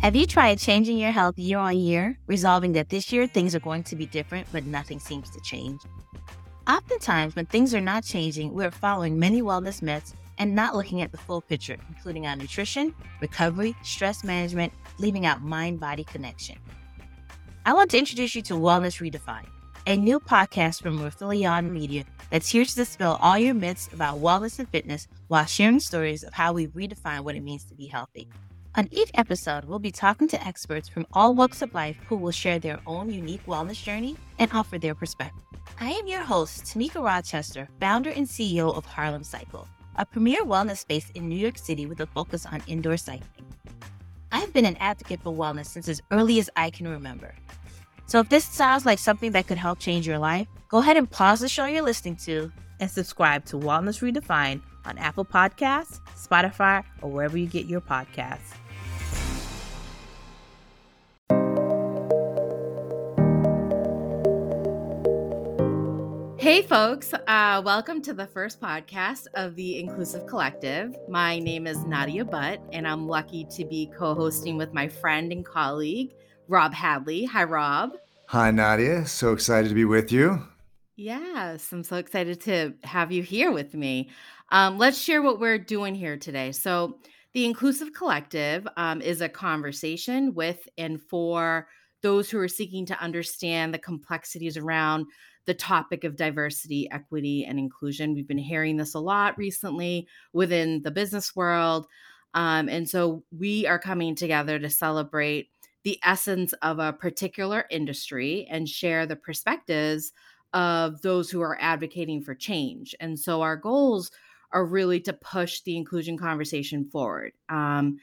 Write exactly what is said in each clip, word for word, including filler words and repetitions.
Have you tried changing your health year on year, resolving that this year things are going to be different, but nothing seems to change? Oftentimes, when things are not changing, we're following many wellness myths and not looking at the full picture, including our nutrition, recovery, stress management, leaving out mind-body connection. I want to introduce you to Wellness Redefined, a new podcast from Rathilion Media that's here to dispel all your myths about wellness and fitness while sharing stories of how we redefine what it means to be healthy. On each episode, we'll be talking to experts from all walks of life who will share their own unique wellness journey and offer their perspective. I am your host, Tamika Rochester, founder and C E O of Harlem Cycle, a premier wellness space in New York City with a focus on indoor cycling. I've been an advocate for wellness since as early as I can remember. So if this sounds like something that could help change your life, go ahead and pause the show you're listening to and subscribe to Wellness Redefined on Apple Podcasts, Spotify, or wherever you get your podcasts. Hey folks, uh, welcome to the first podcast of the Inclusive Collective. My name is Nadia Butt, and I'm lucky to be co-hosting with my friend and colleague, Rob Hadley. Hi, Rob. Hi, Nadia. So excited to be with you. Yes, I'm so excited to have you here with me. Um, let's share what we're doing here today. So the Inclusive Collective um, is a conversation with and for those who are seeking to understand the complexities around the topic of diversity, equity, and inclusion. We've been hearing this a lot recently within the business world. Um, and so we are coming together to celebrate the essence of a particular industry and share the perspectives of those who are advocating for change. And so our goals are really to push the inclusion conversation forward. Um,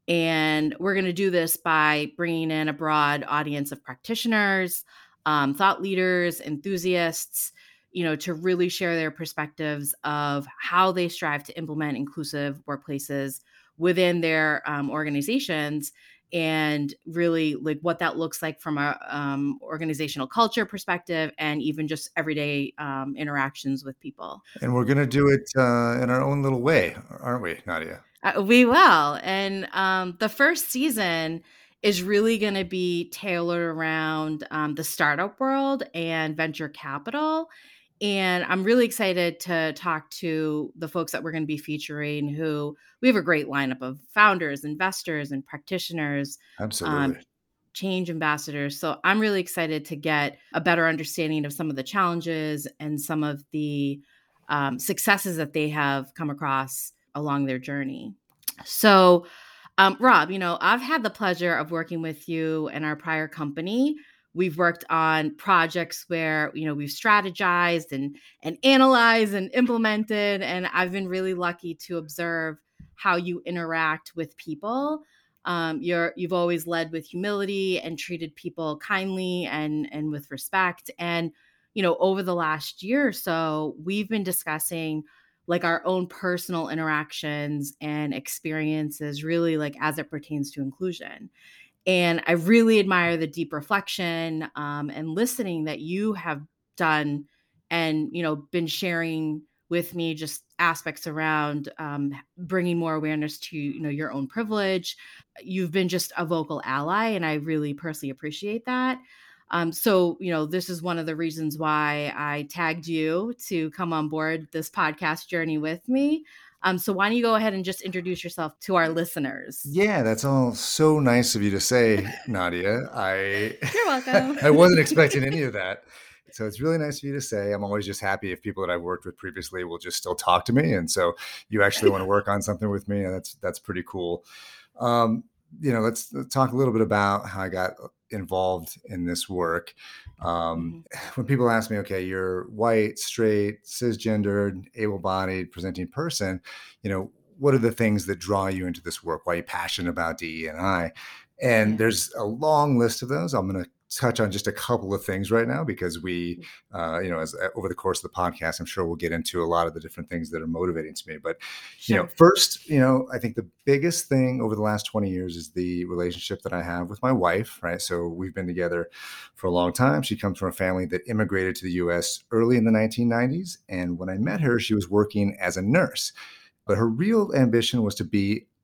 and we're going to do this by bringing in a broad audience of practitioners, um, thought leaders, enthusiasts, you know, to really share their perspectives of how they strive to implement inclusive workplaces within their um, organizations, and really like what that looks like from a um, organizational culture perspective and even just everyday um, interactions with people. And we're going to do it uh, in our own little way, aren't we, Nadia? Uh, we will. And um, the first season is really going to be tailored around um, the startup world and venture capital. And I'm really excited to talk to the folks that we're going to be featuring, who we have a great lineup of founders, investors, and practitioners, Absolutely. um, change ambassadors. So I'm really excited to get a better understanding of some of the challenges and some of the um, successes that they have come across along their journey. So, um, Rob, you know, I've had the pleasure of working with you in our prior company. We've worked on projects where, you know, we've strategized and and analyzed and implemented, and I've been really lucky to observe how you interact with people. Um, you're you've always led with humility and treated people kindly and and with respect. And, you know, over the last year or so, we've been discussing like our own personal interactions and experiences, really like as it pertains to inclusion. And I really admire the deep reflection um, and listening that you have done, and, you know, been sharing with me just aspects around um, bringing more awareness to, you know, your own privilege. You've been just a vocal ally, and I really personally appreciate that. Um, so, you know, this is one of the reasons why I tagged you to come on board this podcast journey with me. Um, so why don't you go ahead and just introduce yourself to our listeners? Yeah, that's all so nice of you to say, Nadia. I You're welcome. I wasn't expecting any of that. So it's really nice of you to say. I'm always just happy if people that I've worked with previously will just still talk to me. And so you actually want to work on something with me, and that's that's pretty cool. Um, you know, let's, let's talk a little bit about how I got involved in this work. Um, mm-hmm. When people ask me, okay, you're white, straight, cisgendered, able-bodied, presenting person, you know, what are the things that draw you into this work? Why are you passionate about D E and I? And yeah. There's a long list of those. I'm going to touch on just a couple of things right now because we, uh, you know, as uh, over the course of the podcast, I'm sure we'll get into a lot of the different things that are motivating to me. But, sure. you know, first, you know, I think the biggest thing over the last twenty years is the relationship that I have with my wife, right? So we've been together for a long time. She comes from a family that immigrated to the U S early in the nineteen nineties. And when I met her, she was working as a nurse. But her real ambition was to be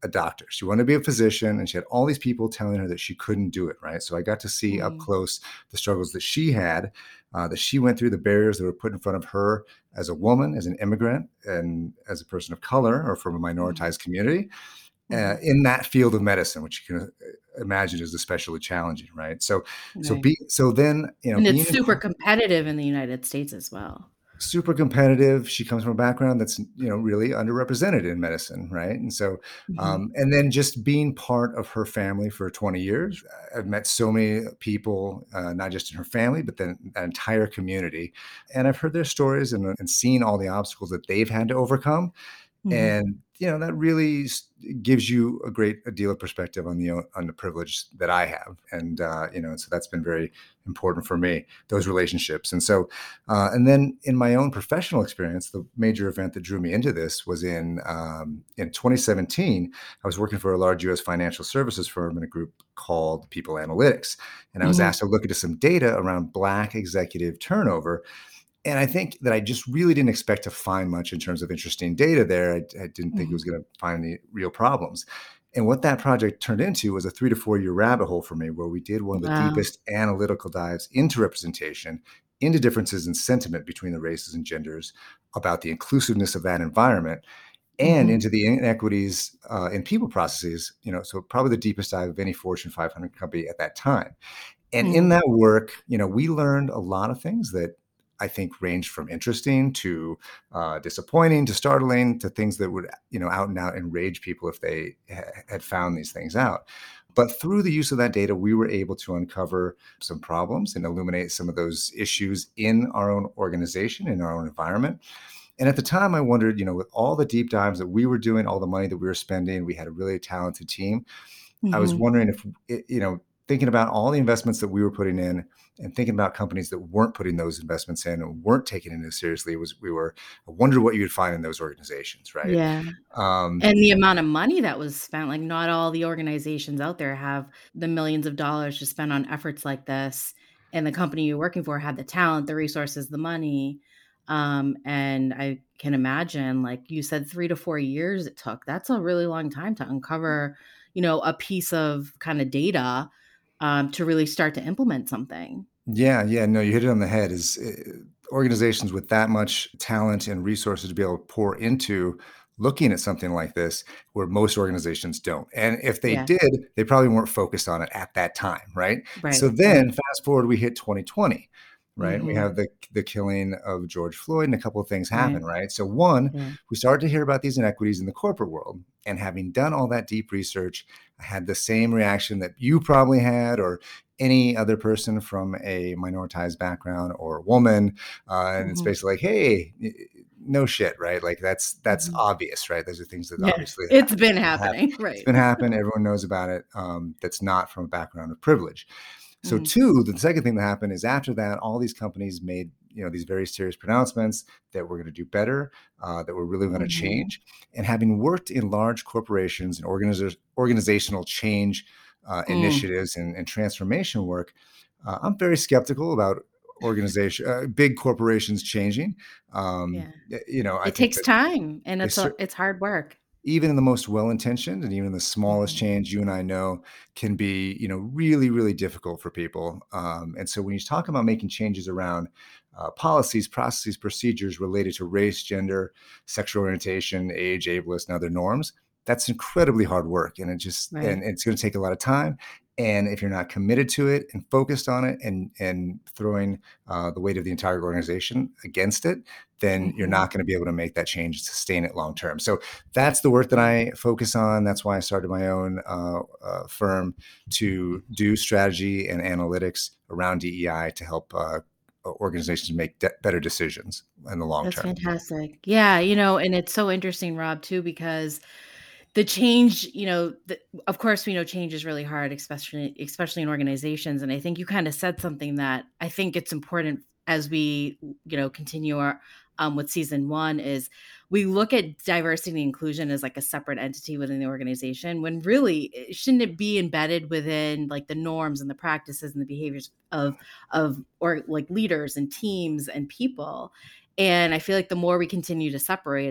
a doctor. She wanted to be a physician, and she had all these people telling her that she couldn't do it, right? So I got to see up Mm. close the struggles that she had, uh, that she went through, the barriers that were put in front of her as a woman, as an immigrant, and as a person of color or from a Mhm. minoritized community uh, Mhm. in that field of medicine, which you can uh, imagine is especially challenging, right? So, so Right. be so then you know And it's being in super competitive in the United States as well. super competitive. She comes from a background that's, you know, really underrepresented in medicine, right? And so, Mhm. um, and then just being part of her family for twenty years, I've met so many people, uh, not just in her family, but then that entire community. And I've heard their stories and, and seen all the obstacles that they've had to overcome. Mhm. And you know that really s- gives you a great a deal of perspective on the o- on the privilege that I have, and uh, you know, so that's been very important for me, those relationships. And so, uh, and then in my own professional experience, the major event that drew me into this was in um, in twenty seventeen. I was working for a large U S financial services firm in a group called People Analytics, and I was Mhm. asked to look into some data around Black executive turnover, and I think that I just really didn't expect to find much in terms of interesting data there. I, I didn't think it was Mhm. going to find any real problems. And what that project turned into was a three to four year rabbit hole for me, where we did one of the Wow. deepest analytical dives into representation, into differences in sentiment between the races and genders, about the inclusiveness of that environment, and Mhm. into the inequities uh, in people processes. You know, so probably the deepest dive of any Fortune five hundred company at that time. And in Mhm. that work, you know, we learned a lot of things that I think ranged from interesting to uh, disappointing to startling to things that would, you know, out and out enrage people if they ha- had found these things out. But through the use of that data, we were able to uncover some problems and illuminate some of those issues in our own organization, in our own environment. And at the time, I wondered, you know, with all the deep dives that we were doing, all the money that we were spending, we had a really talented team. I was Mhm. wondering if, it- you know, thinking about all the investments that we were putting in and thinking about companies that weren't putting those investments in and weren't taking it as seriously, was we were, I wonder what you'd find in those organizations, right? Yeah. Um, And the amount of money that was spent, like, not all the organizations out there have the millions of dollars to spend on efforts like this, and the company you're working for had the talent, the resources, the money, um, and I can imagine, like you said, three to four years it took. That's a really long time to uncover, you know, a piece of kinda data, um, to really start to implement something. yeah, yeah, no, you hit it on the head. Is uh, organizations with that much talent and resources to be able to pour into looking at something like this, where most organizations don't. And if they Yeah. did, they probably weren't focused on it at that time, right? So Right, then right. fast forward, we hit twenty twenty, right? We Mhm. have the the killing of George Floyd, and a couple of things happen, Right. right? So one, Yeah. we started to hear about these inequities in the corporate world. And having done all that deep research, I had the same reaction that you probably had, or any other person from a minoritized background or woman. Uh, and it's Mhm. basically like, hey, no shit, right? Like that's that's Mhm. obvious, right? Those are things that Yeah. obviously It's been ha- have. happening, It's right. been happening. Everyone knows about it. Um, that's not from a background of privilege. So, Mhm. two, the second thing that happened is after that, all these companies made, you know, these very serious pronouncements that we're going to do better, uh, that we're really going to Mhm. change. And having worked in large corporations and organiz- organizational change uh, Mm. initiatives and, and transformation work, uh, I'm very skeptical about organization, uh, big corporations changing. Um, Yeah. y- you know, I It think takes that time, and they it's a it's hard work. even in the most well-intentioned and even the smallest Mhm. change, you and I know, can be, you know, really, really difficult for people. Um, and so when you talk about making changes around uh, policies, processes, procedures related to race, gender, sexual orientation, age, ableist, and other norms, that's incredibly hard work. And it just, and Right. it's going to take a lot of time. And if you're not committed to it and focused on it, and and throwing uh, the weight of the entire organization against it, then you're Mhm. not going to be able to make that change and sustain it long term. So that's the work that Yeah. I focus on. That's why I started my own uh, uh, firm to do strategy and analytics around D E I to help uh, organizations make de- better decisions in the long That's term. fantastic. Yeah, you know, and it's so interesting, Rob, too, because the change, you know, the, of course, we know change is really hard, especially especially in organizations. And I think you kind of said something that I think it's important as we, you know, continue our um, with season one is we look at diversity and inclusion as like a separate entity within the organization when really it- shouldn't it be embedded within like the norms and the practices and the behaviors of of or like leaders and teams and people. And I feel like the more we continue to separate it,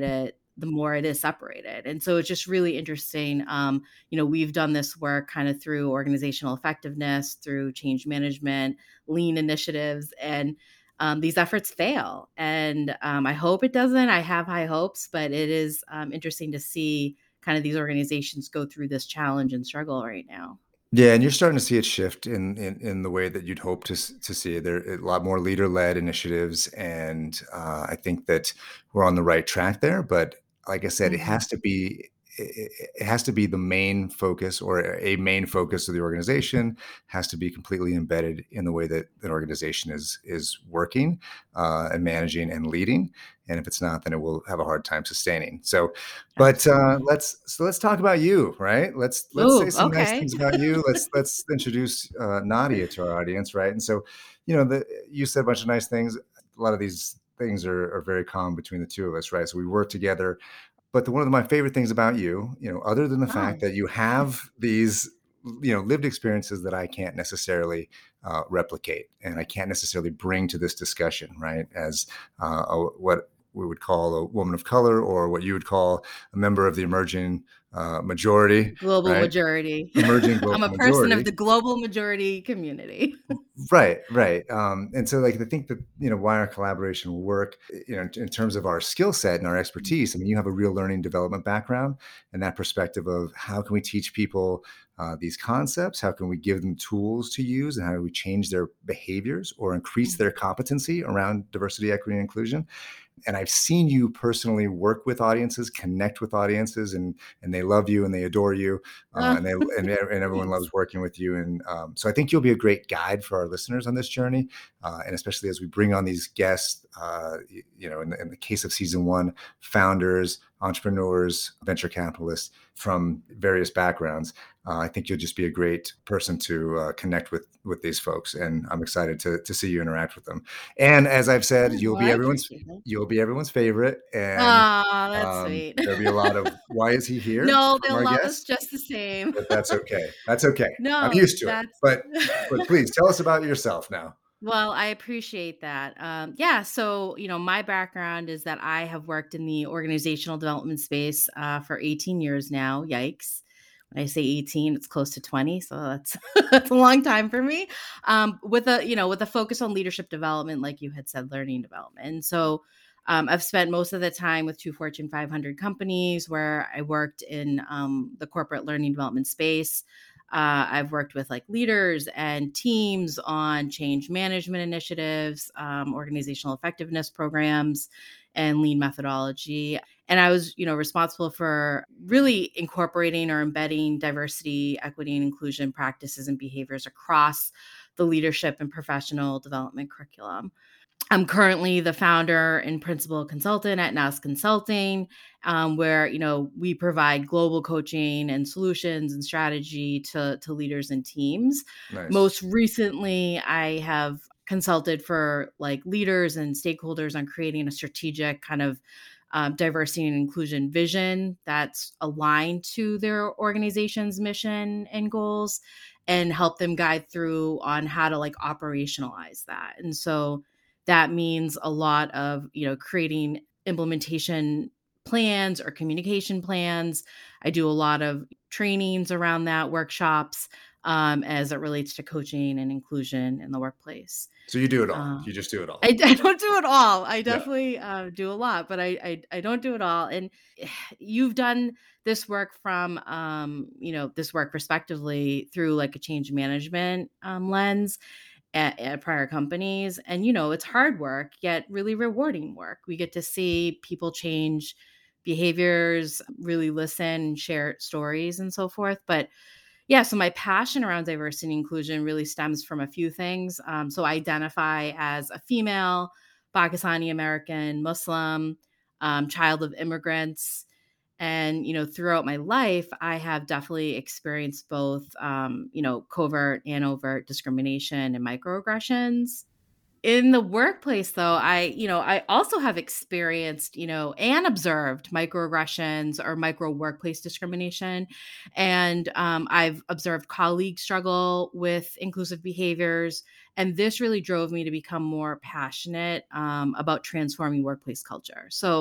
the more it is separated. And so it's just really interesting. Um, you know, we've done this work kind of through organizational effectiveness, through change management, lean initiatives, and um, these efforts fail. And um, I hope it doesn't. I have high hopes, but it is um, interesting to see kind of these organizations go through this challenge and struggle right now. Yeah, and you're starting to see it shift in in, in the way that you'd hope to s- to see it. There are a lot more leader led initiatives, and uh, I think that we're on the right track there. But like I said, it Mhm. has to be it, it has to be the main focus, or a main focus of the organization has to be completely embedded in the way that an organization is is working uh, and managing and leading. And if it's not, then it will have a hard time sustaining. So, but uh, Absolutely. let's so let's talk about you, right? Let's let's say Oh, some nice okay. things about you. Let's let's introduce uh, Nadia to our audience, right? And so, you know, the, you said a bunch of nice things. A lot of these things are, are very common between the two of us, right? So we work together. But the, one of my favorite things about you, you know, other than the fact Oh, that you have these, you know, lived experiences that I can't necessarily uh, replicate, and I can't necessarily bring to this discussion, right? As uh, a, what we would call a woman of color, or what you would call a member of the emerging uh, majority, global right? majority. Emerging I'm global a person of majority. the global majority community. Right, right. Um, and so, like, I think that, you know, why our collaboration will work, you know, in, in terms of our skill set and our expertise. I mean, you have a real learning development background, and that perspective of how can we teach people uh, these concepts? How can we give them tools to use, and how do we change their behaviors or increase their competency around diversity, equity, and inclusion? And I've seen you personally work with audiences, connect with audiences, and and they love you and they adore you, uh, Uh, and they and, and everyone thanks. loves working with you. And um, so I think you'll be a great guide for our listeners on this journey, uh, and especially as we bring on these guests. Uh, you know, in the, in the case of season one, founders, entrepreneurs, venture capitalists from various backgrounds. Uh, I think you'll just be a great person to uh, connect with with these folks, and I'm excited to to see you interact with them. And as I've said, Oh, you'll well, be I everyone's appreciate that. you'll be everyone's favorite, and Oh, that's um, sweet. there'll be a lot of "Why is he here?" No, from they'll our love us guests, just the same. but that's okay. That's okay. I'm No, used to it. that's But but please tell us about yourself now. well, I appreciate that. Um, yeah, so you know, my background is that I have worked in the organizational development space uh, for eighteen years now. Yikes! When I say eighteen, it's close to twenty, so that's that's a long time for me. Um, with a you know with a focus on leadership development, like you had said, learning development. And so um, I've spent most of the time with two Fortune five hundred companies where I worked in um, the corporate learning development space. Uh, I've worked with like leaders and teams on change management initiatives, um, organizational effectiveness programs, and lean methodology. And I was, you know, responsible for really incorporating or embedding diversity, equity, and inclusion practices and behaviors across the leadership and professional development curriculum. I'm currently the founder and principal consultant at N A S Consulting, um, where you know we provide global coaching and solutions and strategy to to leaders and teams. Nice. Most recently, I have consulted for like leaders and stakeholders on creating a strategic kind of um, diversity and inclusion vision that's aligned to their organization's mission and goals, and help them guide through on how to like operationalize that. And so that means a lot of, you know, creating implementation plans or communication plans. I do a lot of trainings around that, workshops, um, as it relates to coaching and inclusion in the workplace. So you do it all. Uh, You just do it all. I, I don't do it all. I Yeah. definitely uh, do a lot, but I, I I don't do it all. And you've done this work from um, you know this work respectively through like a change management um, lens at, at prior companies. And, you know, it's hard work, yet really rewarding work. We get to see people change behaviors, really listen, share stories, and so forth. But yeah, so my passion around diversity and inclusion really stems from a few things. Um, so I identify as a female, Pakistani American, Muslim, um, child of immigrants. And, you know, throughout my life, I have definitely experienced both, um, you know, covert and overt discrimination and microaggressions. In the workplace, though, I, you know, I also have experienced, you know, and observed microaggressions or micro workplace discrimination. And um, I've observed colleagues struggle with inclusive behaviors. And this really drove me to become more passionate um, about transforming workplace culture. So,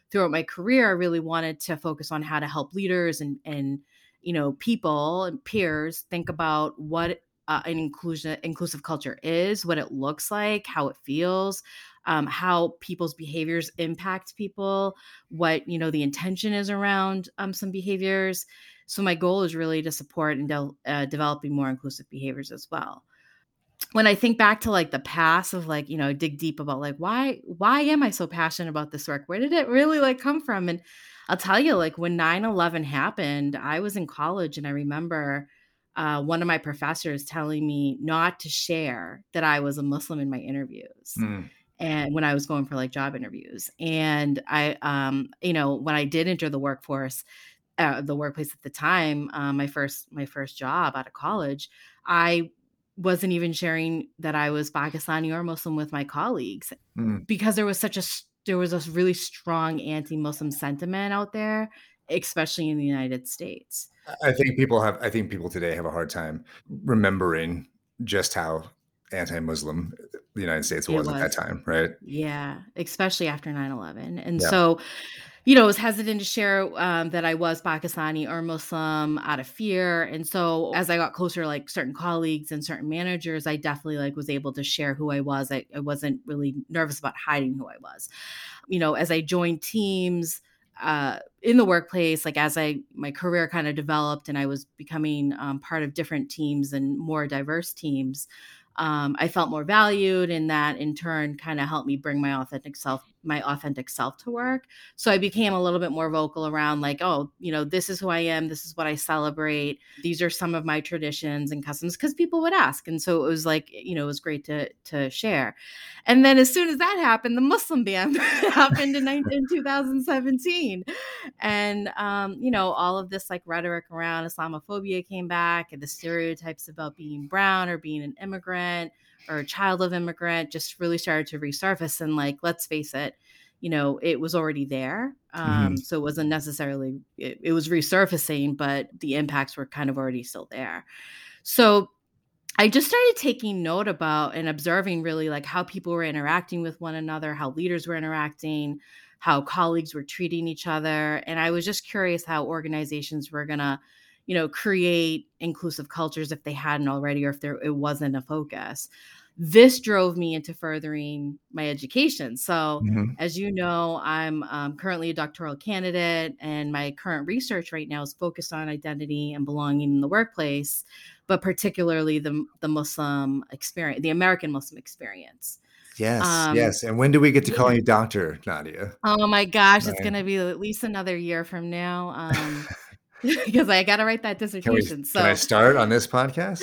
throughout my career, I really wanted to focus on how to help leaders and, and, you know, people and peers think about what uh, an inclusion, inclusive culture is, what it looks like, how it feels, um, how people's behaviors impact people, what, you know, the intention is around um, some behaviors. So my goal is really to support and de- uh, developing more inclusive behaviors as well. When I think back to like the past of like, you know, dig deep about like, why, why am I so passionate about this work? Where did it really like come from? And I'll tell you, like when nine eleven happened, I was in college and I remember uh, one of my professors telling me not to share that I was a Muslim in my interviews. Mm. And when I was going for like job interviews. And I, um, you know, when I did enter the workforce, uh, the workplace at the time, um, my first, my first job out of college, I wasn't even sharing that I was Pakistani or Muslim with my colleagues Mm. because there was such a, there was a really strong anti-Muslim sentiment out there, especially in the United States. I think people have, I think people today have a hard time remembering just how anti-Muslim the United States was, It at that was. time, right? Yeah, especially after nine eleven. And Yeah. so, you know, I was hesitant to share um, that I was Pakistani or Muslim out of fear. And so as I got closer to like certain colleagues and certain managers, I definitely like was able to share who I was. I, I wasn't really nervous about hiding who I was. You know, as I joined teams uh, in the workplace, like as I, my career kind of developed and I was becoming um, part of different teams and more diverse teams, um, I felt more valued, and that in turn kind of helped me bring my authentic self, my authentic self to work. So I became a little bit more vocal around like, oh, you know, this is who I am. This is what I celebrate. These are some of my traditions and customs, because people would ask. And so it was like, you know, it was great to to share. And then as soon as that happened, the Muslim ban happened in, in two thousand seventeen. And, um, you know, all of this like rhetoric around Islamophobia came back, and the stereotypes about being brown or being an immigrant or a child of immigrant just really started to resurface. And like, let's face it, you know, it was already there. Um, Mhm. So it wasn't necessarily, it, it was resurfacing, but the impacts were kind of already still there. So I just started taking note about and observing really like how people were interacting with one another, how leaders were interacting, how colleagues were treating each other. And I was just curious how organizations were going to, you know, create inclusive cultures if they hadn't already, or if there it wasn't a focus. This drove me into furthering my education. So, Mhm. as you know, I'm um, currently a doctoral candidate, and my current research right now is focused on identity and belonging in the workplace, but particularly the the Muslim experience, the American Muslim experience. Yes, Um, yes. And when do we get to call yeah. you Doctor Nadia? Oh my gosh, it's Right. gonna be at least another year from now. Um, because I got to write that Can we? dissertation. Can I So, start on this podcast?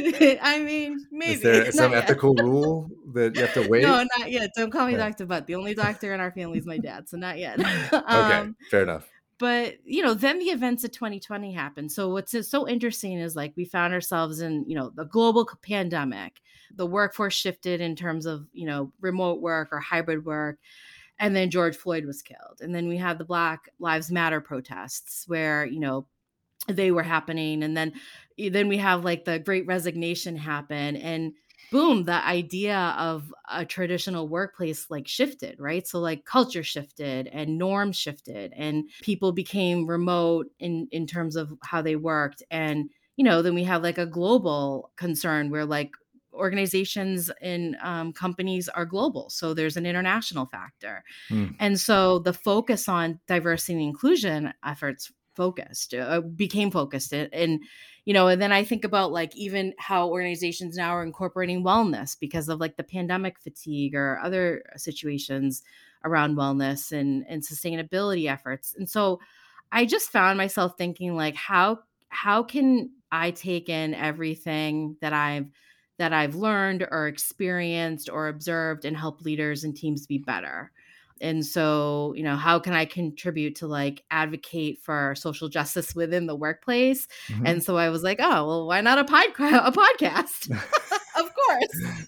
I mean, Is maybe there some not yet. ethical rule that you have to wait? No, not yet. Don't call me Yeah. Doctor Butt. The only doctor in our family is my dad, so not yet. Okay, um, fair enough. but you know, then the events of twenty twenty happened. So what's so interesting is like we found ourselves in, you know, the global pandemic. The workforce shifted in terms of, you know, remote work or hybrid work. And then George Floyd was killed. And then we had the Black Lives Matter protests where, you know, they were happening. And then then we have like the Great Resignation happen, and boom, the idea of a traditional workplace like shifted, right? So like culture shifted and norms shifted, and people became remote in in terms of how they worked. And you know, then we have like a global concern where like organizations and um, companies are global, so there's an international factor. Hmm. And so the focus on diversity and inclusion efforts focused, uh, became focused. And, and, you know, and then I think about like even how organizations now are incorporating wellness because of like the pandemic fatigue or other situations around wellness and, and sustainability efforts. And so I just found myself thinking like, how, how can I take in everything that I've that I've learned or experienced or observed and help leaders and teams be better? And so, you know, how can I contribute to like advocate for social justice within the workplace? Mhm. And so I was like, oh, well, why not a, pod- a podcast? Of course.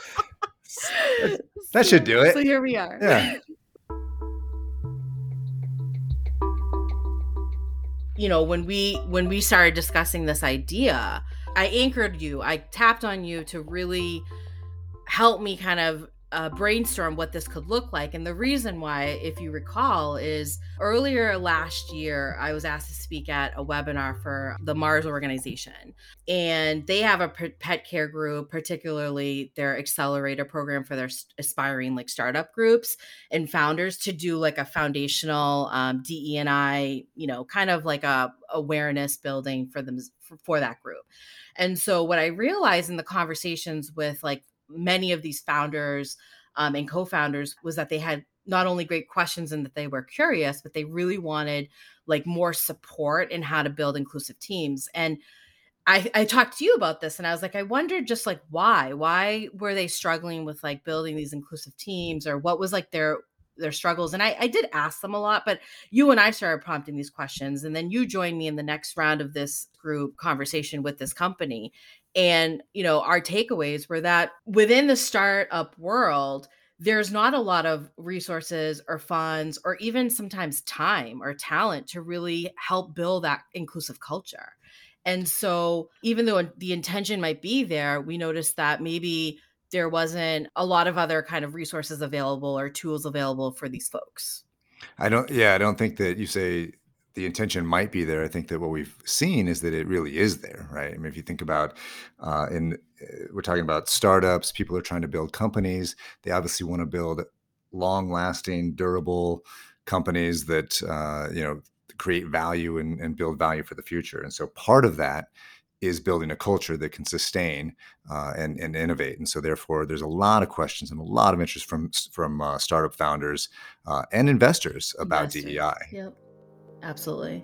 That, that should do it. So here we are. Yeah. You know, when we when we started discussing this idea, I anchored you, I tapped on you to really help me kind of uh, brainstorm what this could look like. And the reason why, if you recall, is earlier last year, I was asked to speak at a webinar for the Mars organization. And they have a pet care group, particularly their accelerator program for their aspiring like startup groups and founders to do like a foundational um, D E and I, you know, kind of like a awareness building for them for, for that group. And so what I realized in the conversations with like many of these founders um, and co-founders was that they had not only great questions and that they were curious, but they really wanted like more support in how to build inclusive teams. And I, I talked to you about this and I was like, I wondered just like why, why were they struggling with like building these inclusive teams, or what was like their their struggles? And I, I did ask them a lot, but you and I started prompting these questions. And then you joined me in the next round of this group conversation with this company. And, you know, our takeaways were that within the startup world, there's not a lot of resources or funds or even sometimes time or talent to really help build that inclusive culture. And so even though the intention might be there, we noticed that maybe there wasn't a lot of other kind of resources available or tools available for these folks. I don't, yeah, I don't think that you say the intention might be there. I think that what we've seen is that it really is there, right? I mean, if you think about, uh, in uh, we're talking about startups, people are trying to build companies. They obviously want to build long-lasting, durable companies that, uh, you know, create value and, and build value for the future. And so part of that is building a culture that can sustain uh, and, and innovate. And so therefore, there's a lot of questions and a lot of interest from, from uh, startup founders uh, and investors about investors. D E I. Yep, absolutely.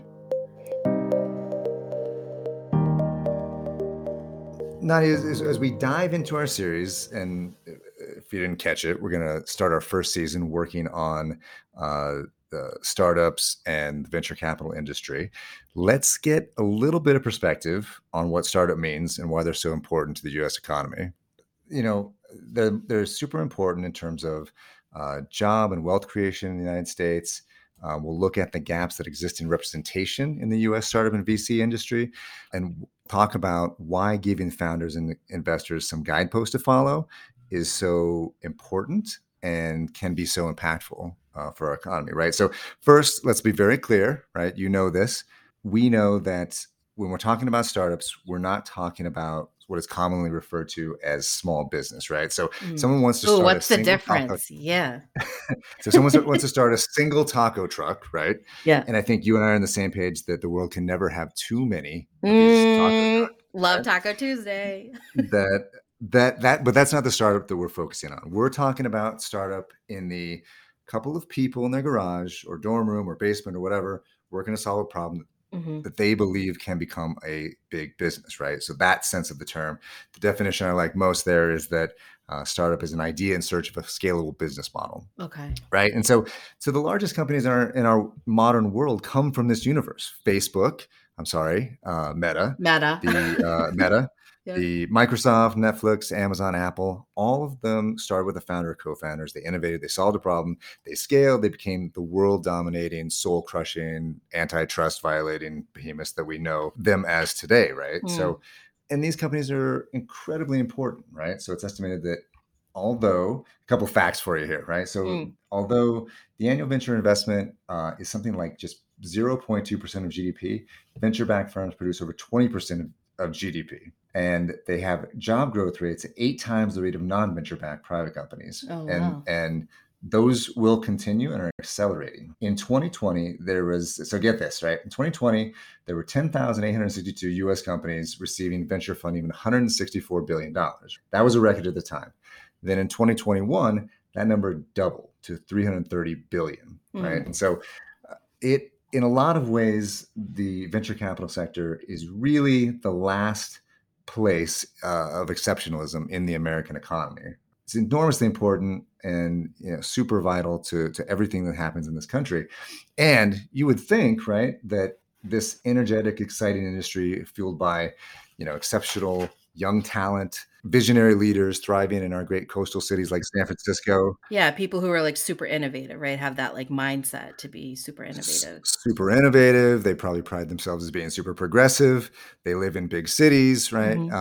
Nadia, as, as we dive into our series, and if you didn't catch it, we're going to start our first season working on uh, the startups and the venture capital industry. Let's get a little bit of perspective on what startup means and why they're so important to the U S economy. You know, they're, they're super important in terms of uh, job and wealth creation in the United States. Uh, we'll look at the gaps that exist in representation in the U S startup and V C industry, and talk about why giving founders and investors some guideposts to follow is so important and can be so impactful uh, for our economy, right? So first, let's be very clear, right? You know this. We know that when we're talking about startups, we're not talking about what is commonly referred to as small business, right? So mm. someone wants to Ooh, start what's a the difference? Taco. Yeah. So someone wants to start a single taco truck, right? Yeah. And I think you and I are on the same page that the world can never have too many of mm, these taco trucks. Love right? Taco Tuesday. that that that, but that's not the startup that we're focusing on. We're talking about startup in the couple of people in their garage or dorm room or basement or whatever, working to solve a problem mm-hmm. that they believe can become a big business, right? So that sense of the term. The definition I like most there is that uh, startup is an idea in search of a scalable business model. Okay. Right. And so so the largest companies in our in our modern world come from this universe. Facebook, I'm sorry, uh, Meta. Meta. The uh, Meta. Yeah. The Microsoft, Netflix, Amazon, Apple, all of them started with the founder or co-founders. They innovated, they solved a problem, they scaled, they became the world-dominating, soul-crushing, antitrust violating behemoths that we know them as today, right? Mm. So, and these companies are incredibly important, right? So it's estimated that although, a couple facts for you here, right? So mm. although the annual venture investment uh, is something like just zero point two percent of G D P, venture-backed firms produce over twenty percent of of G D P, and they have job growth rates at eight times the rate of non-venture-backed private companies. Oh, and wow. and those will continue and are accelerating. In twenty twenty, there was, so get this, right? In twenty twenty, there were ten thousand eight hundred sixty-two U S companies receiving venture funding of one hundred sixty-four billion dollars. That was a record at the time. Then in twenty twenty-one, that number doubled to three hundred thirty billion dollars, right? Mm. And so uh, it, in a lot of ways, the venture capital sector is really the last place uh, of exceptionalism in the American economy. It's enormously important and, you know, super vital to, to everything that happens in this country. And you would think, right, that this energetic, exciting industry fueled by, you know, exceptional young talent, visionary leaders thriving in our great coastal cities like San Francisco. Yeah, people who are like super innovative, right? Have that like mindset to be super innovative. S- super innovative. They probably pride themselves as being super progressive. They live in big cities, right? Mm-hmm. Uh,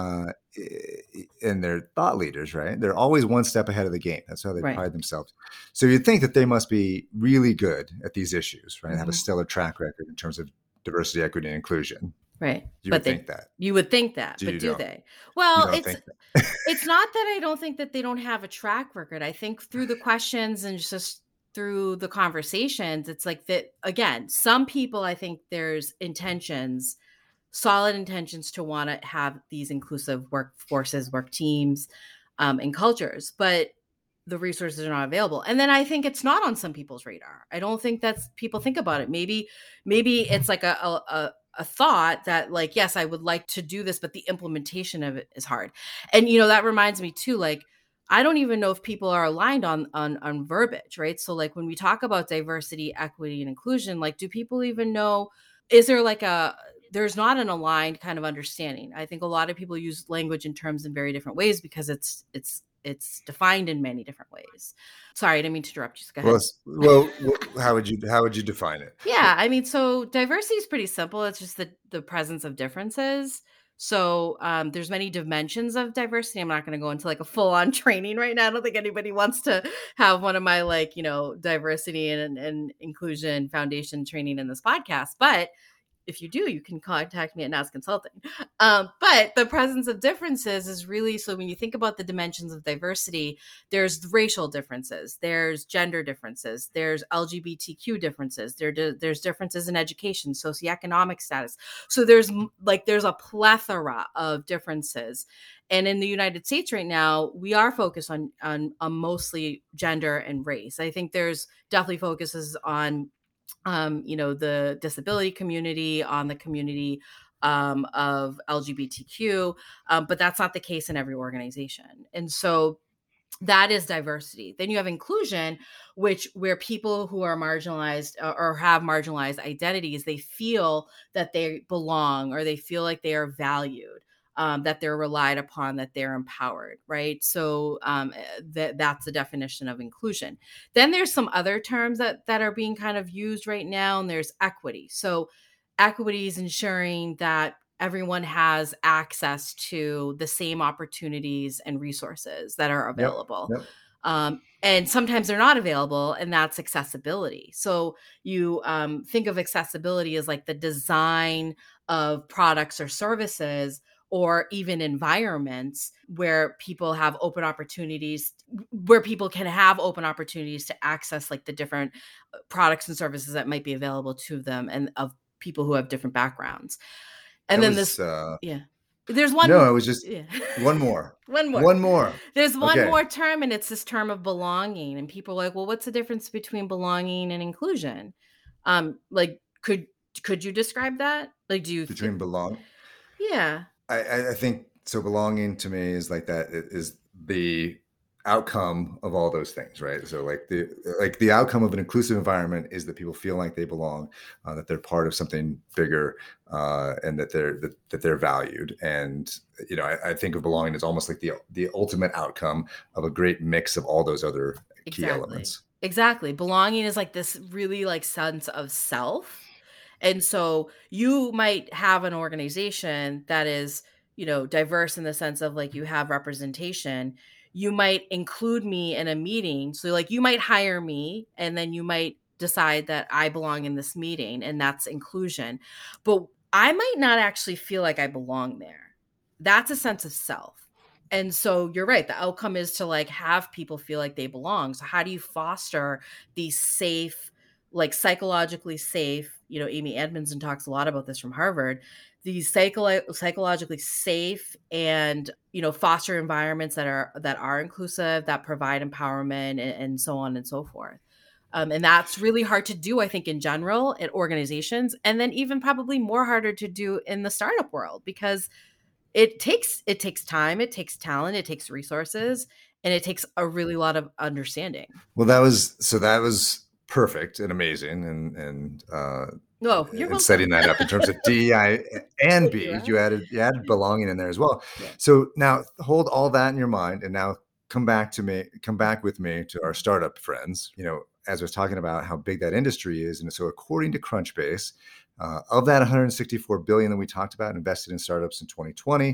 and they're thought leaders, right? They're always one step ahead of the game. That's how they Right. pride themselves. So you'd think that they must be really good at these issues, right? Have a Mhm. stellar track record in terms of diversity, equity, and inclusion. Right. You But would they think that. you would think that, Do but you do don't? they? You Well, don't it's think that. it's not that I don't think that they don't have a track record. I think through the questions and just through the conversations, it's like that again, some people I think there's intentions, solid intentions to want to have these inclusive workforces, work teams, um, and cultures, but the resources are not available. And then I think it's not on some people's radar. I don't think that's people think about it. Maybe, maybe it's like a, a, a a thought that like, yes, I would like to do this, but the implementation of it is hard. And, you know, that reminds me too, like, I don't even know if people are aligned on, on, on verbiage, right? So like when we talk about diversity, equity, and inclusion, like, do people even know, is there like a, there's not an aligned kind of understanding. I think a lot of people use language and terms in very different ways because it's, it's, it's defined in many different ways. Sorry, I didn't mean to interrupt you. So go ahead. Well, well, how would you how would you define it? Yeah, I mean, so diversity is pretty simple. It's just the the presence of differences. So um, there's many dimensions of diversity. I'm not going to go into like a full on training right now. I don't think anybody wants to have one of my like you know diversity and, and inclusion foundation training in this podcast, but if you do, you can contact me at N A S Consulting. Um, but the presence of differences is really, so when you think about the dimensions of diversity, there's racial differences, there's gender differences, there's L G B T Q differences, there, there's differences in education, socioeconomic status. So there's like, there's a plethora of differences. And in the United States right now, we are focused on, on, on mostly gender and race. I think there's definitely focuses on um, you know, the disability community, on the community um, of L G B T Q, um, but that's not the case in every organization. And so that is diversity. Then you have inclusion, which where people who are marginalized uh, or have marginalized identities, they feel that they belong or they feel like they are valued. Um, that they're relied upon, that they're empowered, right? So um, that that's the definition of inclusion. Then there's some other terms that that are being kind of used right now, and there's equity. So equity is ensuring that everyone has access to the same opportunities and resources that are Yep. available. Yep. Um, and sometimes they're not available, and that's accessibility. So you um, think of accessibility as like the design of products or services or even environments where people have open opportunities, where people can have open opportunities to access like the different products and services that might be available to them and of people who have different backgrounds. And That then was, this, uh, yeah, there's one. no, it was just Yeah. one more. One more. One more. There's one Okay. more term, and it's this term of belonging. And people are like, well, what's the difference between belonging and inclusion? Um, like, could could you describe that? Like, do you Between th- belong, yeah. I, I I think so. Belonging to me is like that it is the outcome of all those things, right? So like the like the outcome of an inclusive environment is that people feel like they belong, uh, that they're part of something bigger, uh, and that they're that, that they're valued. And you know, I, I think of belonging as almost like the the ultimate outcome of a great mix of all those other key Exactly. elements. Exactly. Belonging is like this really like sense of self. And so you might have an organization that is, you know, diverse in the sense of like you have representation. You might include me in a meeting. So like you might hire me and then you might decide that I belong in this meeting and that's inclusion. But I might not actually feel like I belong there. That's a sense of self. And so you're right. The outcome is to like have people feel like they belong. So how do you foster these safe, like psychologically safe, you know, Amy Edmondson talks a lot about this from Harvard, these psycho- psychologically safe and, you know, foster environments that are, that are inclusive, that provide empowerment and, and so on and so forth. Um, and that's really hard to do, I think, in general at organizations, and then even probably more harder to do in the startup world because it takes it takes time, it takes talent, it takes resources, and it takes a really lot of understanding. Well, that was so that was perfect and amazing, and and uh, No, you're and welcome. setting that up in terms of D, I, and B. You You added you added belonging in there as well. Yeah. So now hold all that in your mind, and now come back to me. Come back with me to our startup friends. You know, as I was talking about how big that industry is, and so according to Crunchbase, uh, of that one hundred sixty-four billion dollars that we talked about invested in startups in twenty twenty,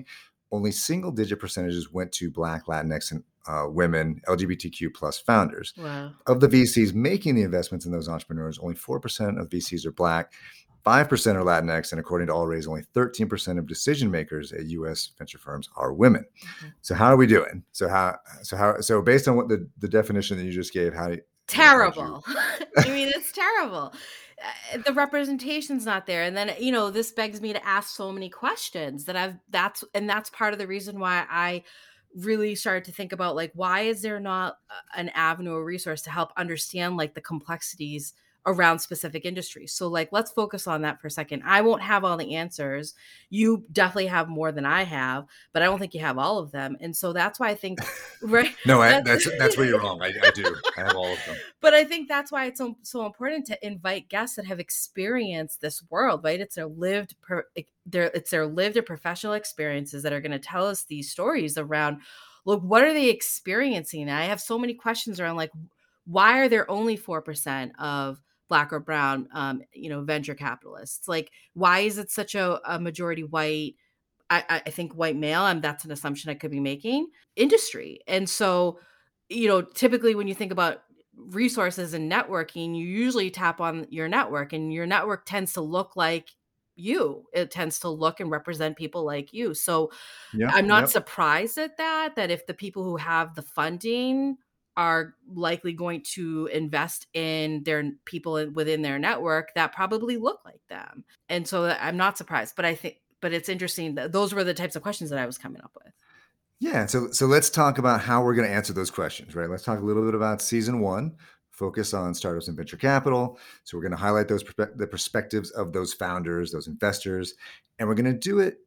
only single digit percentages went to Black, Latinx, and uh, women, L G B T Q plus founders. Wow. Of the V Cs making the investments in those entrepreneurs, only four percent of V Cs are Black, five percent are Latinx, and according to AllRaise, only thirteen percent of decision makers at U S venture firms are women. Mm-hmm. So how are we doing? So how, so how, so based on what the, the definition that you just gave, how terrible. You, I mean, it's terrible. Uh, the representation's not there. And then, you know, this begs me to ask so many questions that I've, that's, and that's part of the reason why I really started to think about, like, why is there not an avenue or resource to help understand like the complexities around specific industries? So like, let's focus on that for a second. I won't have all the answers. You definitely have more than I have, but I don't think you have all of them. And so that's why I think, right. no, I, that's, that's where you're wrong. I, I do. I have all of them. But I think that's why it's so, so important to invite guests that have experienced this world, right? It's their lived, per, their, it's their lived or professional experiences that are going to tell us these stories around, look, what are they experiencing? And I have so many questions around, like, why are there only four percent of Black or brown, um, you know, venture capitalists? Like, why is it such a, a majority white, I, I think white male, and that's an assumption I could be making, industry? And so, you know, typically when you think about resources and networking, you usually tap on your network, and your network tends to look like you. It tends to look and represent people like you. So yep, I'm not yep. surprised at that, that if the people who have the funding are likely going to invest in their people within their network that probably look like them. And so I'm not surprised, but I think, but it's interesting that those were the types of questions that I was coming up with. Yeah. So, so let's talk about how we're going to answer those questions, right? Let's talk a little bit about season one, focus on startups and venture capital. So we're going to highlight those, the perspectives of those founders, those investors, and we're going to do it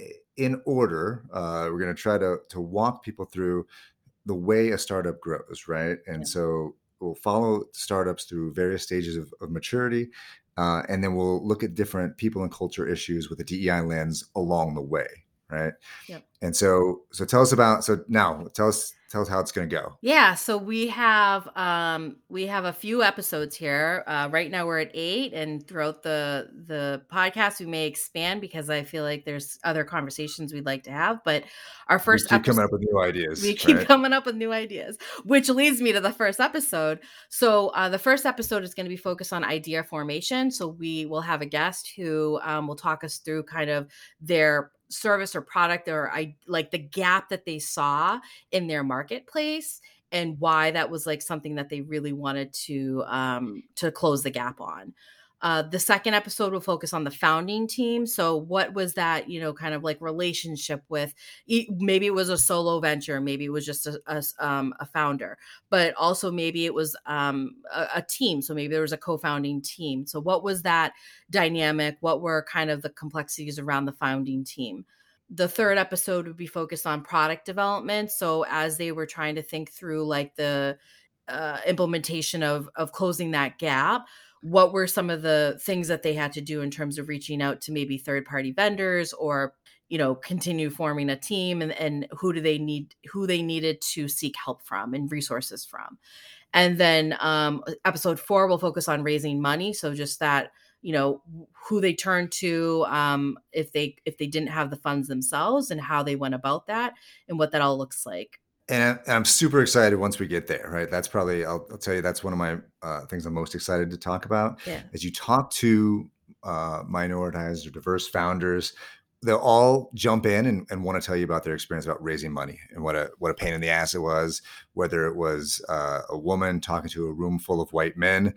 in order. Uh, we're going to try to, to walk people through the way a startup grows, right? And yeah. so we'll follow startups through various stages of, of maturity, uh, and then we'll look at different people and culture issues with a D E I lens along the way, right? Yep. And so, so tell us about. So now, tell us, tell us how it's going to go. Yeah. So we have um, we have a few episodes here. Uh, right now we're at eight, and throughout the the podcast we may expand because I feel like there's other conversations we'd like to have. But our first we keep episode, coming up with new ideas. We keep right? coming up with new ideas, which leads me to the first episode. So uh, the first episode is going to be focused on idea formation. So we will have a guest who um, will talk us through kind of their service or product, or I like the gap that they saw in their marketplace and why that was like something that they really wanted to um, to close the gap on. Uh, the second episode will focus on the founding team. So what was that, you know, kind of like relationship with, maybe it was a solo venture, maybe it was just a, a, um, a founder, but also maybe it was um, a, a team. So maybe there was a co-founding team. So what was that dynamic? What were kind of the complexities around the founding team? The third episode would be focused on product development. So as they were trying to think through like the uh, implementation of, of closing that gap, what were some of the things that they had to do in terms of reaching out to maybe third-party vendors, or, you know, continue forming a team, and, and who do they need, who they needed to seek help from and resources from. And then um, episode four will focus on raising money. So just that, you know, who they turned to um, if they if they didn't have the funds themselves, and how they went about that, and what that all looks like. And I'm super excited once we get there, right? That's probably, I'll, I'll tell you, that's one of my uh, things I'm most excited to talk about. Yeah. As you talk to uh, minoritized or diverse founders, they'll all jump in and, and want to tell you about their experience about raising money and what a what a pain in the ass it was, whether it was uh, a woman talking to a room full of white men,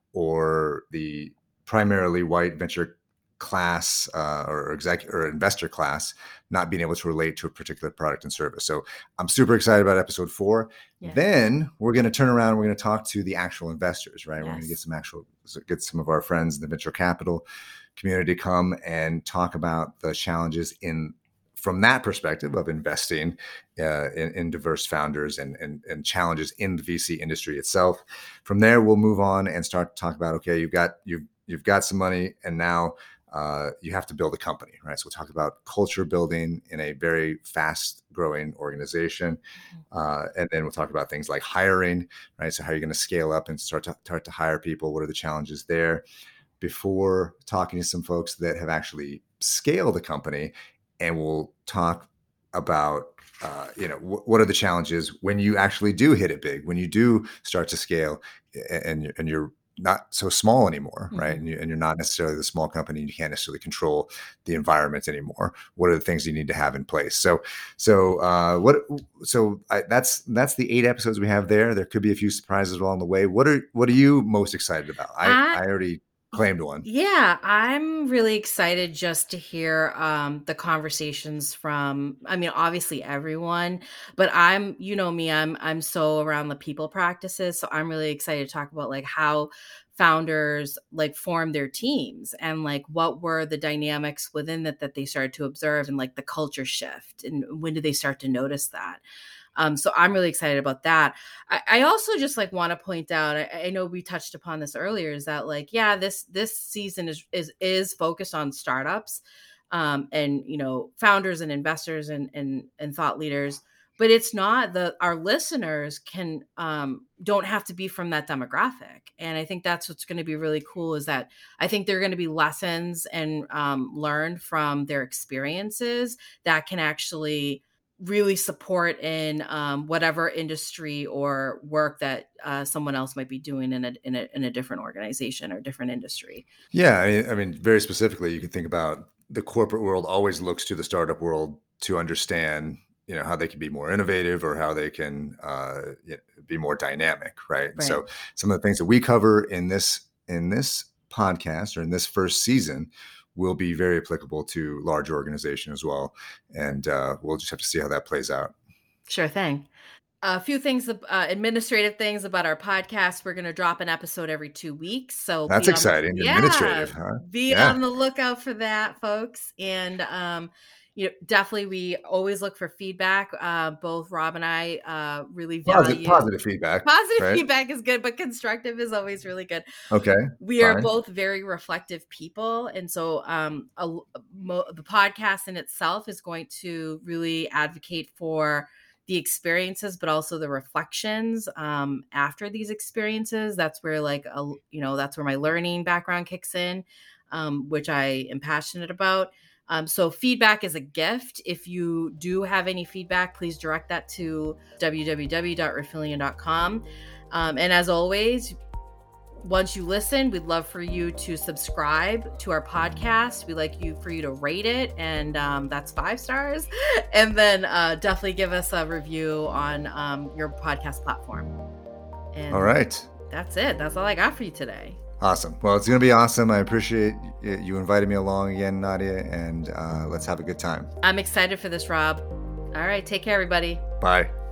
or the primarily white venture class uh, or exec or investor class not being able to relate to a particular product and service. So I'm super excited about episode four. Yeah. Then we're going to turn around and we're going to talk to the actual investors, right? Yes. We're going to get some actual, get some of our friends in the venture capital community to come and talk about the challenges in from that perspective of investing uh, in, in diverse founders and, and, and challenges in the V C industry itself. From there, we'll move on and start to talk about, okay, you've got, you've, you've got some money, and now Uh, you have to build a company, right? So we'll talk about culture building in a very fast growing organization. Uh, and then we'll talk about things like hiring, right? So how are you going to scale up and start to start to hire people? What are the challenges there? Before talking to some folks that have actually scaled a company, and we'll talk about, uh, you know, wh- what are the challenges when you actually do hit it big, when you do start to scale, a- and, you're- and you're not so small anymore, right? Mhm. And, you, and you're not necessarily the small company. You can't necessarily control the environment anymore. What are the things you need to have in place? So, so uh, what? So I, that's that's the eight episodes we have there. There could be a few surprises along the way. What are what are you most excited about? I I I already claimed one. Yeah, I'm really excited just to hear um, the conversations from, I mean, obviously everyone, but I'm, you know me, I'm, I'm so around the people practices. So I'm really excited to talk about like how founders like form their teams and like what were the dynamics within that that they started to observe and like the culture shift and when did they start to notice that. Um, so I'm really excited about that. I, I also just like want to point out, I, I know we touched upon this earlier, is that like, yeah, this this season is is is focused on startups um, and you know, founders and investors and and and thought leaders. But it's not the our listeners can um, don't have to be from that demographic, and I think that's what's going to be really cool. Is that I think there are going to be lessons and um, learned from their experiences that can actually really support in um, whatever industry or work that uh, someone else might be doing in a, in a in a different organization or different industry. Yeah, I mean, I mean, very specifically, you can think about the corporate world always looks to the startup world to understand, you know, how they can be more innovative or how they can uh, y- be more dynamic, right? And Right. so, some of the things that we cover in this in this podcast or in this first season will be very applicable to large organization as well, and uh, we'll just have to see how that plays out. Sure thing. A few things, uh, administrative things about our podcast. We're going to drop an episode every two weeks. So That's be on the, exciting. yeah, Administrative, huh? be Yeah. on the lookout for that, folks. And, um, you know, definitely we always look for feedback. Uh, both Rob and I uh, really Positive, value positive feedback, positive right? feedback is good, but constructive is always really good. Okay, We are fine. both very reflective people, and so um, a, mo- the podcast in itself is going to really advocate for the experiences, but also the reflections um, after these experiences. That's where, like, a, you know, that's where my learning background kicks in, um, which I am passionate about. Um, so feedback is a gift. If you do have any feedback, please direct that to w w w dot refillion dot com. Um, and as always, once you listen, we'd love for you to subscribe to our podcast. We'd like you for you to rate it, and um, that's five stars. And then uh, definitely give us a review on um, your podcast platform. And All right. that's it. That's all I got for you today. Awesome. Well, it's going to be awesome. I appreciate y- you inviting me along again, Nadia, and uh, let's have a good time. I'm excited for this, Rob. All right. Take care, everybody. Bye.